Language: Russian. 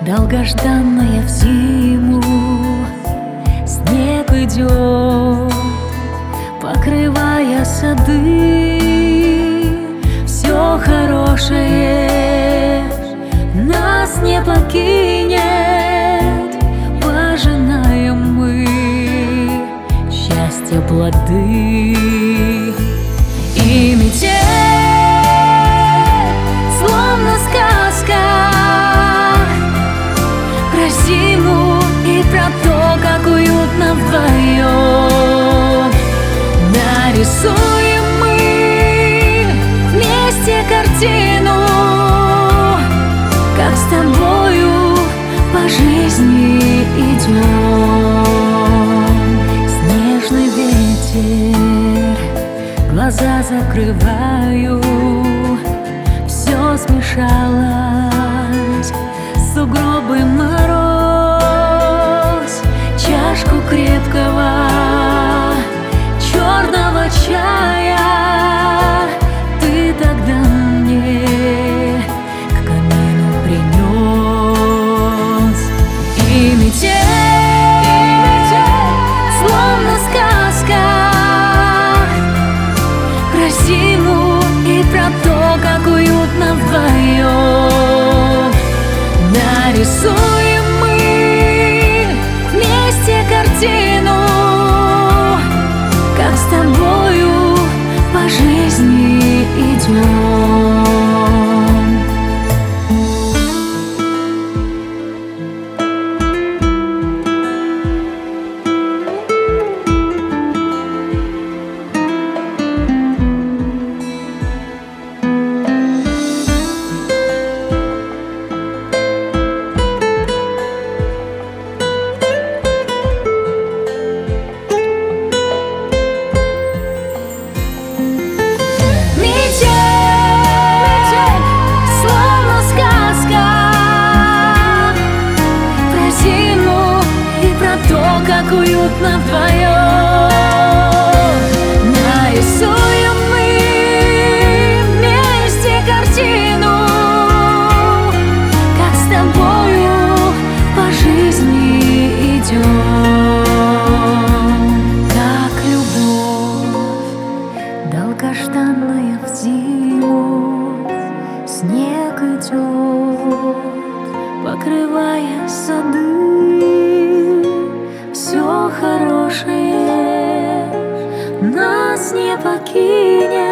Долгожданная в зиму снег идет, покрывая сады. Все хорошее нас не покинет, пожинаем мы счастья плоды. И метель, словно сказка, про зиму и про то, как уютно вдвоем. Нарисуем мы вместе картину, как с тобою по жизни идем. Снежный ветер, глаза закрываю, все смешалось, сугробы, мороз, чашку крепкого черного чая ты тогда мне к камину принес. И метель, словно сказка, про зиму и про то, как уютно вдвоем. Нарисуем мы вместе картину, как с тобою по жизни идем. Как уютно вдвоем. Нарисуем мы вместе картину, как с тобою по жизни идем. Как любовь, долгожданная в зиму, снег идет, покрывая сады. Все хорошее нас не покинет,